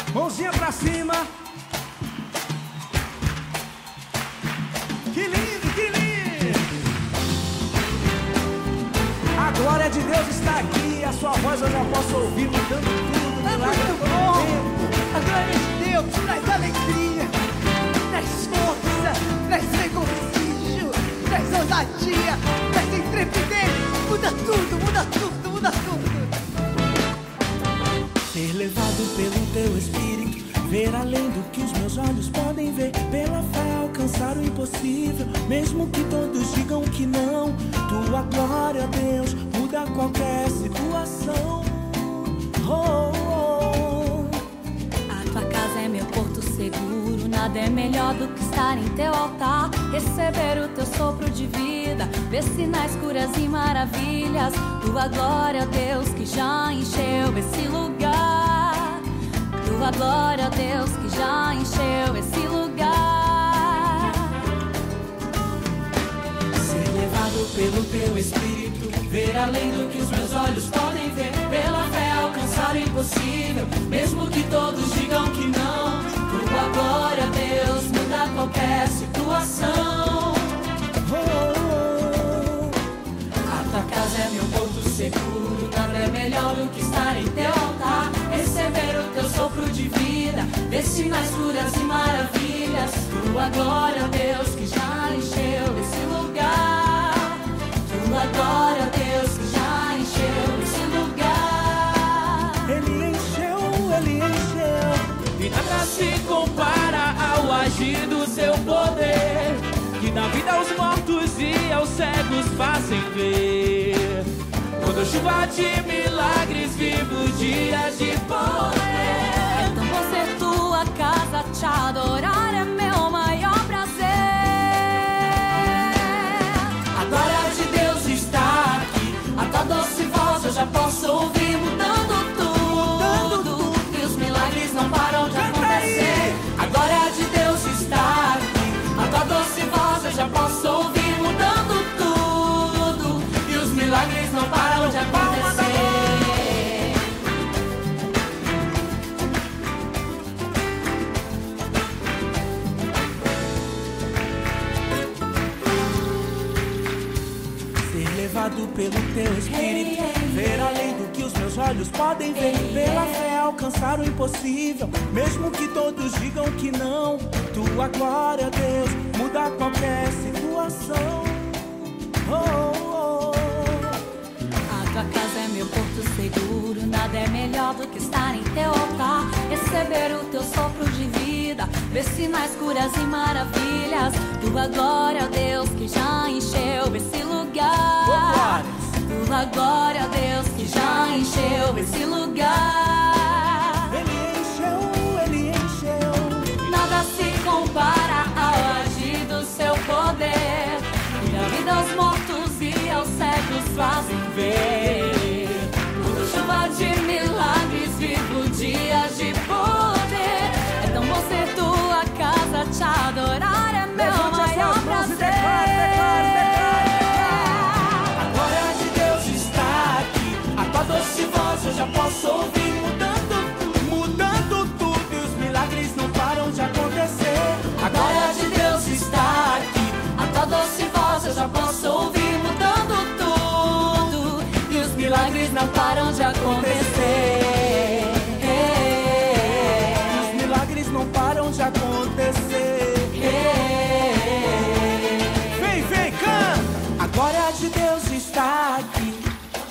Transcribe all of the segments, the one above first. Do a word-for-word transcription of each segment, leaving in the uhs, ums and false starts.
Mãozinha pra cima. Que lindo, que lindo. A glória de Deus está aqui. A sua voz eu já posso ouvir mudando tudo. É muito bom. A glória de Deus traz alegria, traz força, traz regozijo, traz ousadia, traz intrepidez. Muda tudo, muda tudo, muda tudo. Ser levado pelo teu espírito, ver além do que os meus olhos podem ver, pela fé alcançar o impossível, mesmo que todos digam que não. Tua glória, Deus, muda qualquer situação. Oh, oh. A tua casa é meu porto seguro, nada é melhor do que estar em teu altar, receber o teu sopro de vida, ver sinais, curas e maravilhas. Tua glória, Deus, que já encheu esse lugar. Tua glória, Deus, que já encheu esse lugar. Ser levado pelo teu espírito, ver além do que os meus olhos podem ver, pela fé alcançar o impossível, mesmo que todos digam que não. Tua glória, Deus, muda qualquer situação. Oh, oh, oh. A tua casa é meu porto seguro, nada é melhor do que estar em teu altar, receber o teu sopro de vida, ver sinais, curas e maravilhas. Tua glória, Deus, que já encheu esse lugar. Tua glória, Deus, que já encheu esse lugar. Ele encheu, ele encheu. E nada se compara ao agir do seu poder, que dá vida aos mortos e aos cegos fazem ver. Quando chuva de milagres, vivo dias de poder. Então vou ser tua casa, te adorar é meu maior prazer. A glória de Deus está aqui, a tua doce voz eu já posso ouvir, mudando tudo, e os milagres não param de acontecer. A glória de Deus está aqui, a tua doce voz eu já posso ouvir, mudando tudo, e os milagres não param de acontecer. Ser levado pelo teu espírito, ver além do que os meus olhos podem ver, pela fé alcançar o impossível, mesmo que todos digam que não. Tua glória, Deus, muda qualquer situação. Oh, oh, oh. A tua casa é meu porto seguro, nada é melhor do que estar em teu altar, receber o teu sopro de vida, ver sinais, curas e maravilhas. Tua glória, Deus, que já encheu esse lugar. Tua glória, Deus, que já encheu esse lugar. Ele encheu, ele encheu. Nada se compara ao agir do seu poder, que dá vida aos mortos e aos cegos fazem ver. Quando chuva de milagres, vivo dias de poder. É tão bom ser tua casa, te adorar é meu maior prazer. A glória de Deus está aqui, a tua doce voz eu já posso ouvir, mudando tudo, mudando tudo, e os milagres não param de acontecer. A glória de Deus está aqui, a tua doce voz eu já posso ouvir, mudando tudo, e os milagres não param de acontecer. Os milagres não param de acontecer. Vem, vem, canta! A glória de Deus está aqui.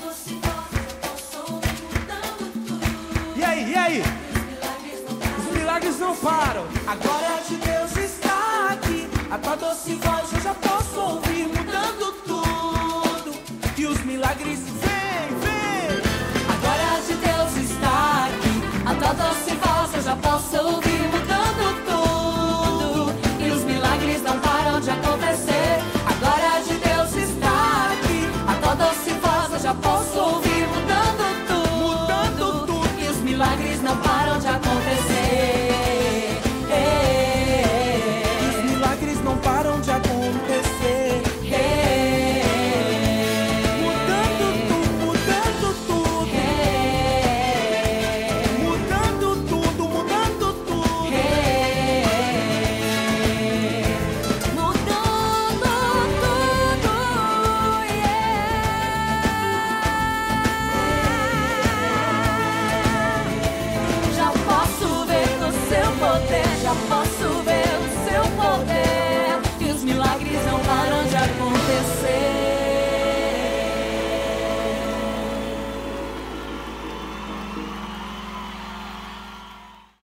E aí, e aí? Os milagres não param. A glória de Deus está aqui, a tua doce voz eu já posso ouvir, mudando tudo, e os milagres vem, vem. A glória de Deus está aqui, a tua doce voz eu já posso ouvir, mudando tudo, e os milagres não param de acontecer. A glória de Deus está aqui, a tua doce voz eu já posso ouvir, mudando tudo, mudando tudo, e os milagres não param de acontecer.